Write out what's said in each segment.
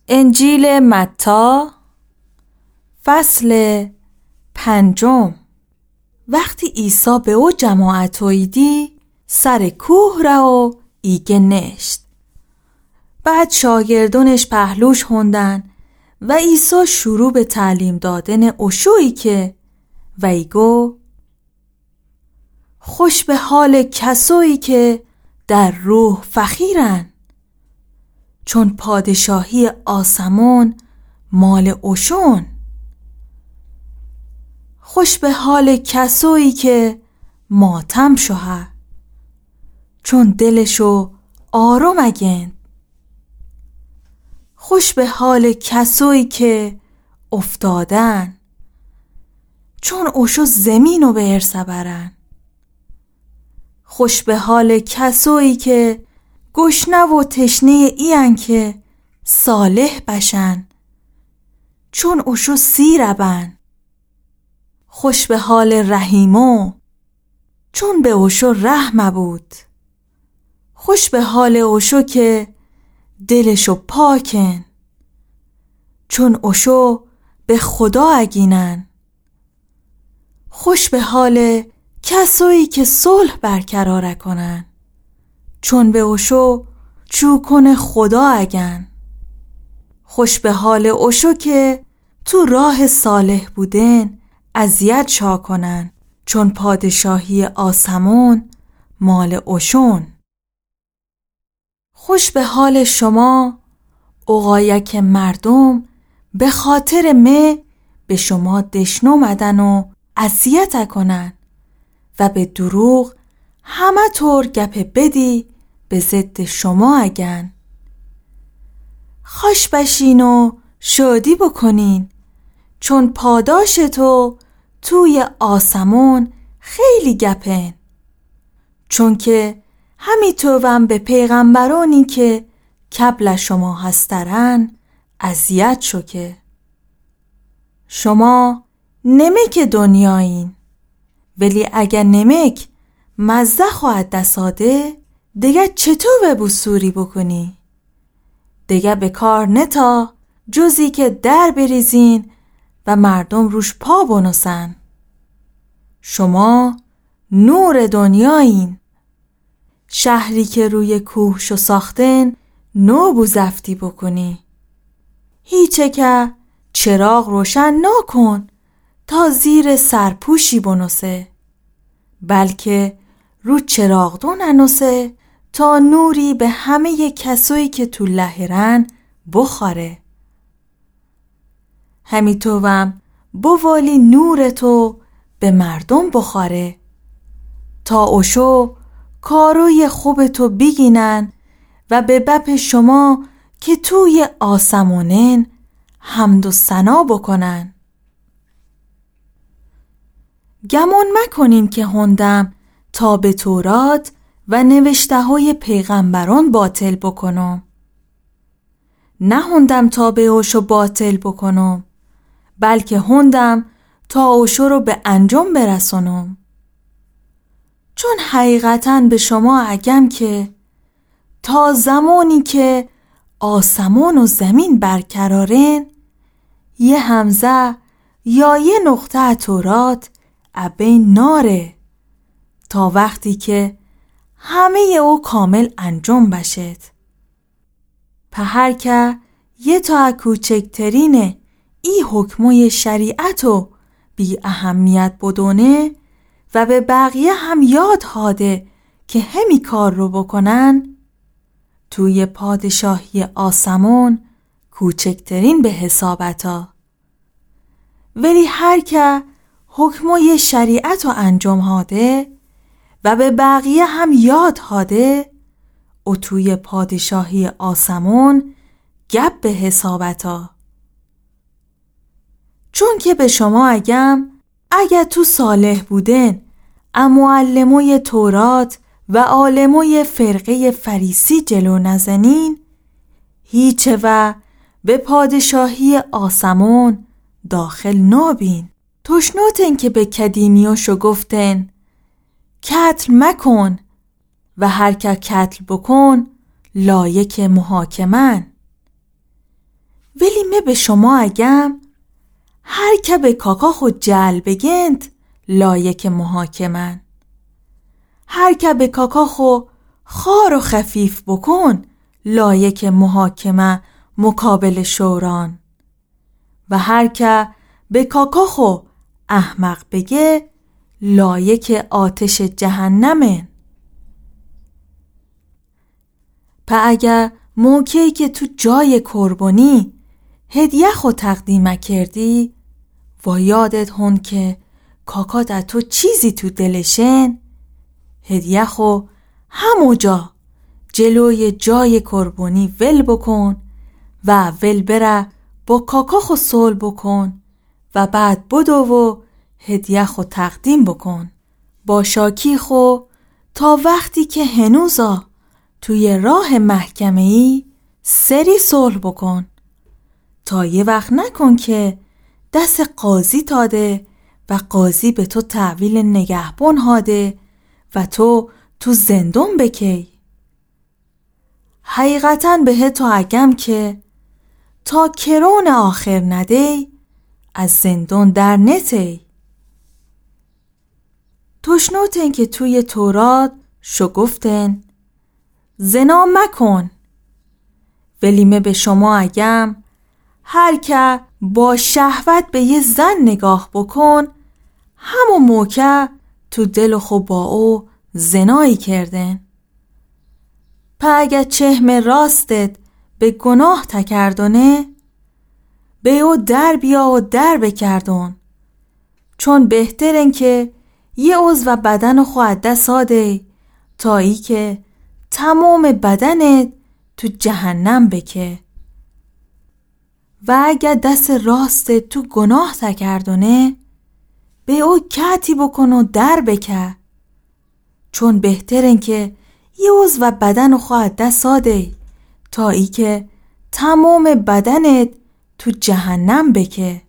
انجیل متی فصل 5. وقتی عیسی به او جماعت ایدی سر کوه را و ایگه نشت. بعد شاگردونش پهلوش خوندن و عیسی شروع به تعلیم دادن اشویی که و ایگو خوش به حال کسایی که در روح فخیرن، چون پادشاهی آسمون مال اوشون. خوش به حال کسایی که ماتم شوه، چون دلشو آروم اگند. خوش به حال کسایی که افتادن، چون اوشو زمینو به ارث برن. خوش به حال کسایی که گشنه و تشنه این که صالح بشن، چون اوشو سیربن. خوش به حال رحیمو، چون به اوشو رحم بود. خوش به حال اوشو که دلشو پاکن، چون اوشو به خدا اگینن. خوش به حال کسایی که صلح برقرار کنن، چون به اوشو چوکن خدا اگن. خوش به حال اوشو که تو راه صالح بودن اذیت شا کنن، چون پادشاهی آسمون مال اوشون. خوش به حال شما اوقایک مردم به خاطر مه به شما دشنو مدن و اذیت کنن و به دروغ همه طور گپ بدی به ضد شما اگن. خوش بشین و شادی بکنین، چون پاداش توی آسمون خیلی گپن. چون که همی توام به پیغمبرانی که قبل شما هسترن اذیت شو که. شما نمک دنیایین، ولی اگر نمک مزه خواهد دساده، دیگه چطور بسوری بکنی؟ دیگه به کار نتا جزی که در بریزین و مردم روش پا بنوسن. شما نور دنیایین. شهری که روی کوه شو ساختن نو بوزفتی بکنی. هیچه که چراغ روشن نکن تا زیر سرپوشی بنوسه، بلکه رو چراغدون انوسه تا نوری به همه کسایی که تو لهرن بخوره. همیتوام بوالی نور تو به مردم بخوره، تا اوشو کاروی خوب تو بگینن و به بپ شما که توی آسمونن حمد و ثنا بکنن. گمان مکنین که هندم تا به تورات و نوشته های پیغمبران باطل بکنم. نه هندم تا به اوشو باطل بکنم، بلکه هندم تا اوشو رو به انجام برسونم. چون حقیقتاً به شما اگم که تا زمانی که آسمان و زمین برقرارن، یه همزه یا یه نقطه تورات ابین ناره، تا وقتی که همه او کامل انجام بشد. په هر که یه تا کوچکترینه ای حکموی شریعتو بی اهمیت بدونه و به بقیه هم یاد هاده که همی کار رو بکنن، توی پادشاهی آسمون کوچکترین به حسابتا. ولی هر که حکموی شریعتو انجام هاده و به بقیه هم یاد هاده، او توی پادشاهی آسمون گپ به حسابتا. چون که به شما اگم اگه تو صالح بودن معلموی تورات و عالموی فرقه فریسی جلو نزنین، هیچ و به پادشاهی آسمون داخل نابین. تشنوتن که به کدیمیاشو گفتن قتل مکن و هر که قتل بکن لایک محاکمن. me به شما اگم هر که به کاکا خود جل بگند لایک محاکمن. هر که به کاکا خو خار و خفیف بکن لایک محاکمه مقابل شوران. و هر که به کاکا خو احمق بگه لایک آتش جهنمه. اگه موقعی که تو جای قربانی هدیه خو تقدیم کردی و یادت هون که کاکا در تو چیزی تو دلشن، هدیه خو هموجا جلوی جای قربانی ول بکن و ول بره با کاکا خو صلح بکن و بعد بدو و هدیه خو تقدیم بکن با شاکی خو تا وقتی که هنوزا توی راه محکمه ای سری صلح بکن، تا یه وقت نکن که دست قاضی تاده و قاضی به تو تحویل نگهبان هاده و تو زندون بکی. حقیقتاً به تو اگم که تا کرون آخر ندی از زندون در نتی. توشنوتن که توی تورات شو گفتن زنا مکن، ولی من به شما اگم هر که با شهوت به یه زن نگاه بکن همون موقع تو دل خو با او زنایی کردن. اگه چشم راستت به گناه تکردونه به او در بیا و در بکردون، چون بهترین که یه عضو بدن خو از دست آده تا ای که تمام بدنت تو جهنم بکه. و اگه دست راست تو گناه تکردونه به او کتی بکن و در بکه، چون بهترین که یه عضو بدن خو از دست آده تا ای که تمام بدنت تو جهنم بکه.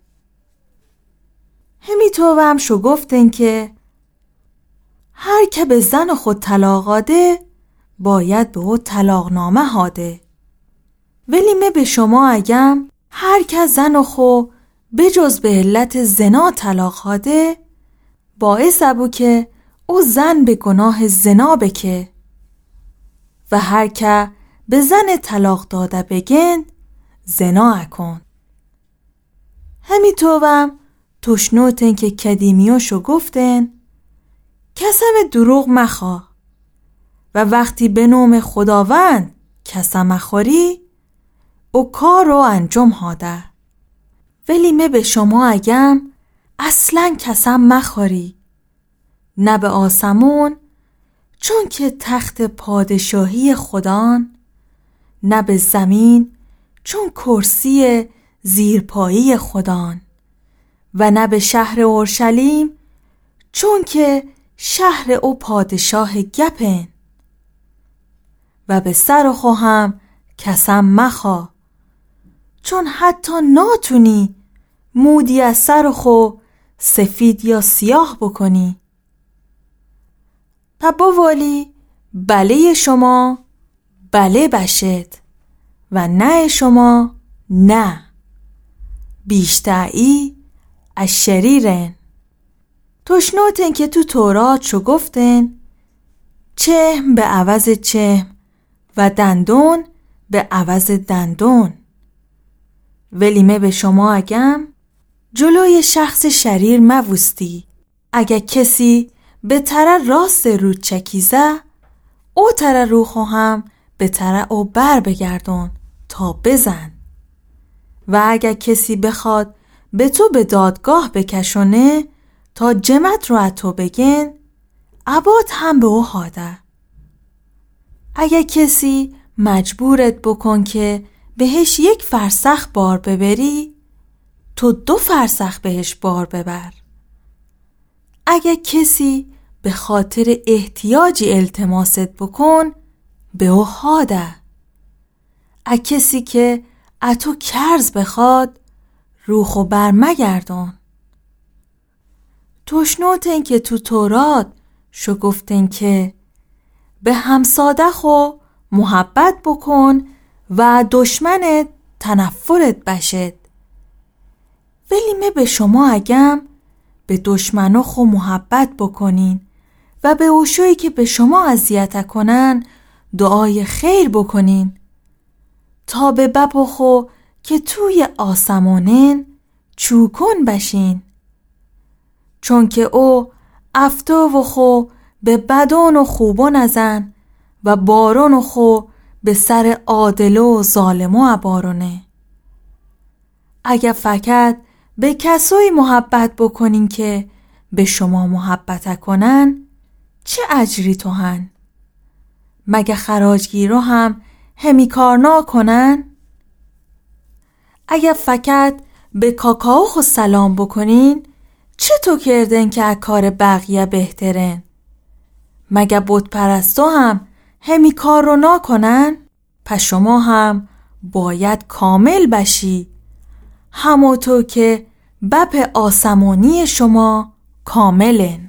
همی تو هم شو گفتن که هر که به زن خود طلاق آده باید به او طلاق نامه هاده، ولی من به شما اگم هر که زن خو بجز به علت زنا طلاق هاده باعث ابو که او زن به گناه زنا بکه. و هر که به زن طلاق داده بگند زنا اکن. همی توام توشنوتن که کدیمیاشو گفتن قسم دروغ مخوا و وقتی به نام خداوند قسم خوری او کار رو انجام هاده. ولی من به شما اگم اصلا قسم مخوری، نه به آسمون چون که تخت پادشاهی خدان، نه به زمین چون کرسی زیرپایی خدان، و نه به شهر اورشلیم چون که شهر او پادشاه گپن. و به سر خو هم قسم مخوا، چون حتی ناتونی مودی از سر خو سفید یا سیاه بکنی. بوالی بله شما بله بشد و نه شما نه، بیشتری از شریرن. توشنوتن که تو تورات شو گفتن چهم به عوض چهم و دندون به عوض دندون. ولی من به شما اگم جلوی شخص شریر موستی. اگه کسی به تره راست رو چکیزه او تره روخو هم به تره او بر بگردون تا بزن. و اگه کسی بخواد به تو به دادگاه بکشونه تا جمت رو از تو بگن عباد هم به او هاده. اگه کسی مجبورت بکن که بهش 1 فرسخ بار ببری تو 2 فرسخ بهش بار ببر. اگه کسی به خاطر احتیاجی التماست بکن به او هاده. اگه کسی که از تو کرز بخواد روخو بر مگردون. توشنوتن که تو تورات شو گفتن که به همساده خو محبت بکن و دشمنت تنفرت بشد. ولی می به شما اگم به دشمنو خو محبت بکنین و به اوشویی که به شما اذیت کنن دعای خیر بکنین تا به بپو خو که توی آسمانن چوکن بشین، چون که او افتو و خو به بدون و خوبون ازن و بارون و خو به سر عادلو و ظالمو ابارونه. اگه فقط به کسوی محبت بکنین که به شما محبت کنن چه اجری تو هن؟ مگه خراجگیرو هم همی کار کنن؟ اگه فقط به کاکاو خو سلام بکنین چه تو کردن که کار بقیه بهترن؟ مگه بت پرستو هم همی کار رو نکنن؟ پس شما هم باید کامل بشی همونطور که بپ آسمانی شما کاملن.